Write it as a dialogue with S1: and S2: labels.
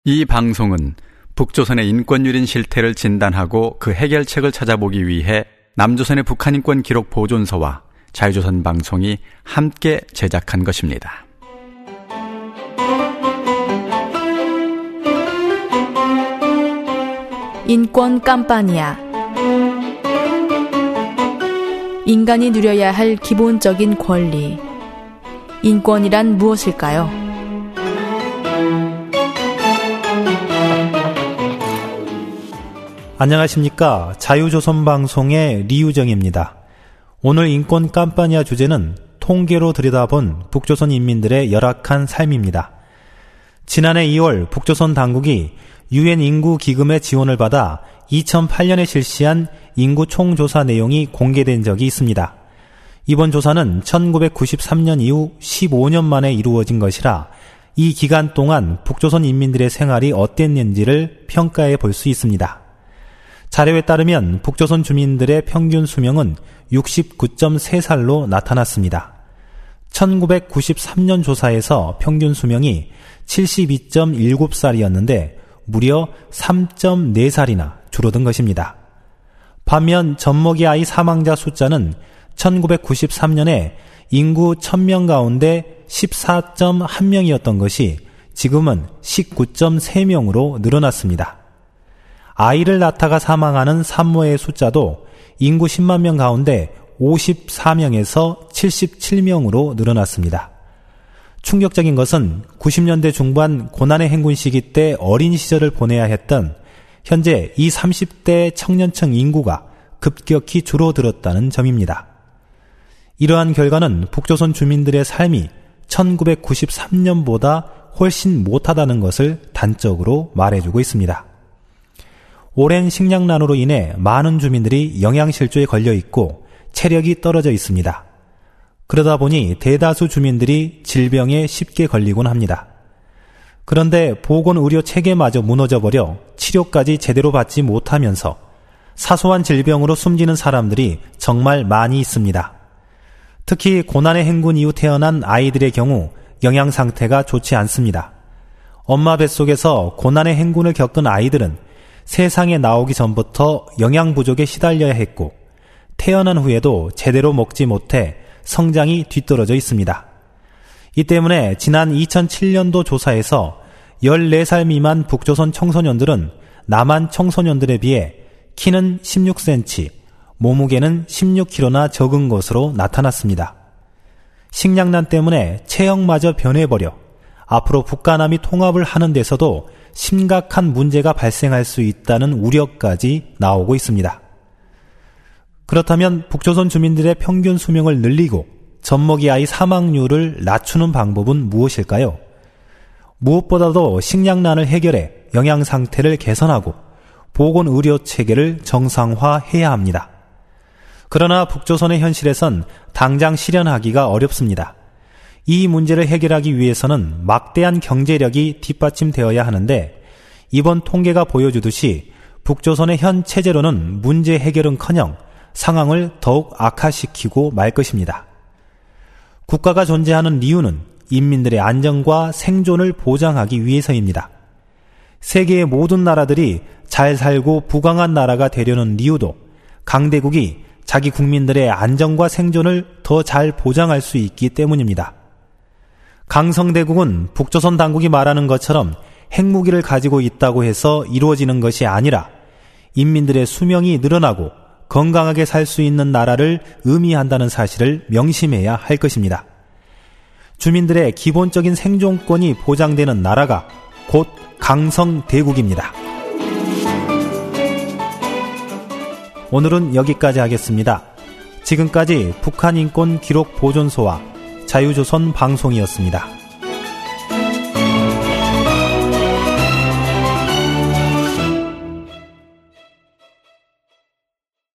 S1: 이 방송은 북조선의 인권유린 실태를 진단하고 그 해결책을 찾아보기 위해 남조선의 북한인권 기록 보존소와 자유조선 방송이 함께 제작한 것입니다.
S2: 인권 깜파니아. 인간이 누려야 할 기본적인 권리. 인권이란 무엇일까요?
S3: 안녕하십니까. 자유조선 방송의 리유정입니다. 오늘 인권 깜파니아 주제는 통계로 들여다본 북조선 인민들의 열악한 삶입니다. 지난해 2월 북조선 당국이 UN 인구 기금의 지원을 받아 2008년에 실시한 인구 총조사 내용이 공개된 적이 있습니다. 이번 조사는 1993년 이후 15년 만에 이루어진 것이라 이 기간 동안 북조선 인민들의 생활이 어땠는지를 평가해 볼 수 있습니다. 자료에 따르면 북조선 주민들의 평균 수명은 69.3살로 나타났습니다. 1993년 조사에서 평균 수명이 72.7살이었는데 무려 3.4살이나 줄어든 것입니다. 반면 젖먹이 아이 사망자 숫자는 1993년에 인구 1000명 가운데 14.1명이었던 것이 지금은 19.3명으로 늘어났습니다. 아이를 낳다가 사망하는 산모의 숫자도 인구 10만 명 가운데 54명에서 77명으로 늘어났습니다. 충격적인 것은 90년대 중반 고난의 행군 시기 때 어린 시절을 보내야 했던 현재 이 30대 청년층 인구가 급격히 줄어들었다는 점입니다. 이러한 결과는 북조선 주민들의 삶이 1993년보다 훨씬 못하다는 것을 단적으로 말해주고 있습니다. 오랜 식량난으로 인해 많은 주민들이 영양실조에 걸려 있고 체력이 떨어져 있습니다. 그러다 보니 대다수 주민들이 질병에 쉽게 걸리곤 합니다. 그런데 보건의료 체계마저 무너져버려 치료까지 제대로 받지 못하면서 사소한 질병으로 숨지는 사람들이 정말 많이 있습니다. 특히 고난의 행군 이후 태어난 아이들의 경우 영양 상태가 좋지 않습니다. 엄마 뱃속에서 고난의 행군을 겪은 아이들은 세상에 나오기 전부터 영양 부족에 시달려야 했고 태어난 후에도 제대로 먹지 못해 성장이 뒤떨어져 있습니다. 이 때문에 지난 2007년도 조사에서 14살 미만 북조선 청소년들은 남한 청소년들에 비해 키는 16cm, 몸무게는 16kg나 적은 것으로 나타났습니다. 식량난 때문에 체형마저 변해버려 앞으로 북한남이 통합을 하는 데서도 심각한 문제가 발생할 수 있다는 우려까지 나오고 있습니다. 그렇다면 북조선 주민들의 평균 수명을 늘리고 젖먹이 아이 사망률을 낮추는 방법은 무엇일까요? 무엇보다도 식량난을 해결해 영양 상태를 개선하고 보건의료 체계를 정상화해야 합니다. 그러나 북조선의 현실에선 당장 실현하기가 어렵습니다. 이 문제를 해결하기 위해서는 막대한 경제력이 뒷받침되어야 하는데 이번 통계가 보여주듯이 북조선의 현 체제로는 문제 해결은커녕 상황을 더욱 악화시키고 말 것입니다. 국가가 존재하는 이유는 인민들의 안전과 생존을 보장하기 위해서입니다. 세계의 모든 나라들이 잘 살고 부강한 나라가 되려는 이유도 강대국이 자기 국민들의 안전과 생존을 더 잘 보장할 수 있기 때문입니다. 강성대국은 북조선 당국이 말하는 것처럼 핵무기를 가지고 있다고 해서 이루어지는 것이 아니라 인민들의 수명이 늘어나고 건강하게 살 수 있는 나라를 의미한다는 사실을 명심해야 할 것입니다. 주민들의 기본적인 생존권이 보장되는 나라가 곧 강성대국입니다. 오늘은 여기까지 하겠습니다. 지금까지 북한인권 기록 보존소와 자유조선 방송이었습니다.